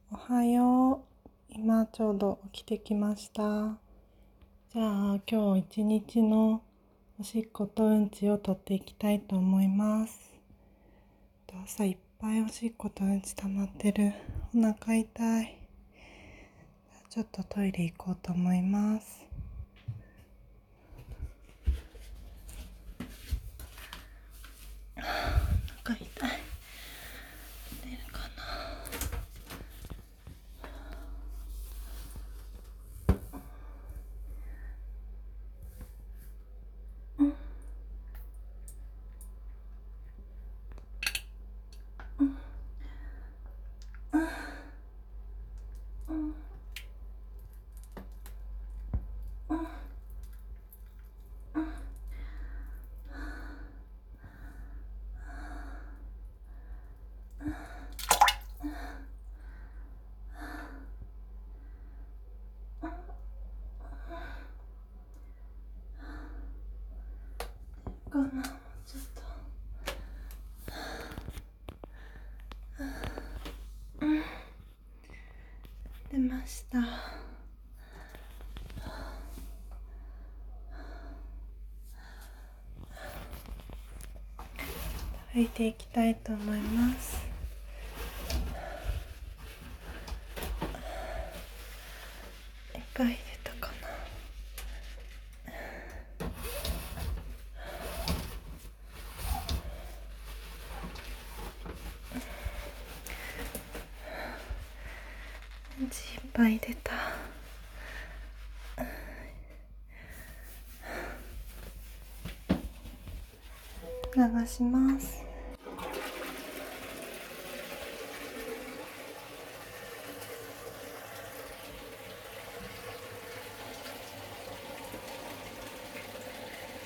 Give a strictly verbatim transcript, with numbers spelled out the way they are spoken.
おはよう。今ちょうど起きてきました。じゃあ今日一日のおしっことうんちを取っていきたいと思います。朝いっぱいおしっことうんち溜まってる。お腹痛い。ちょっとトイレ行こうと思います。お腹痛い。出るかな。うんうんうんうんかな。もうちょっと。出ました。拭いていきたいと思います。いっぱい出たかな。うんちいっぱい出た。流します。